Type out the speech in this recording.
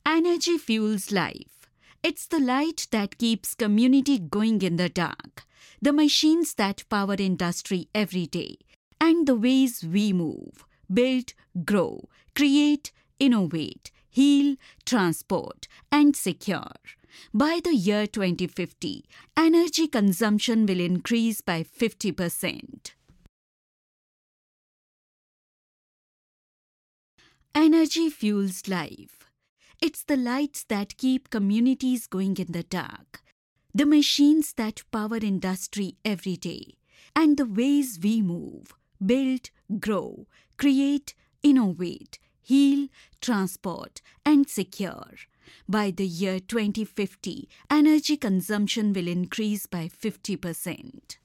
Energy fuels life. It's the light that keeps community going in the dark, the machines that power industry every day, and the ways we move, build, grow, create, innovate, heal, transport, and secure. By the year 2050, energy consumption will increase by 50%. Energy fuels life. It's the lights that keep communities going in the dark, the machines that power industry every day, and the ways we move, build, grow, create, innovate, heal, transport, and secure. By the year 2050, energy consumption will increase by 50%.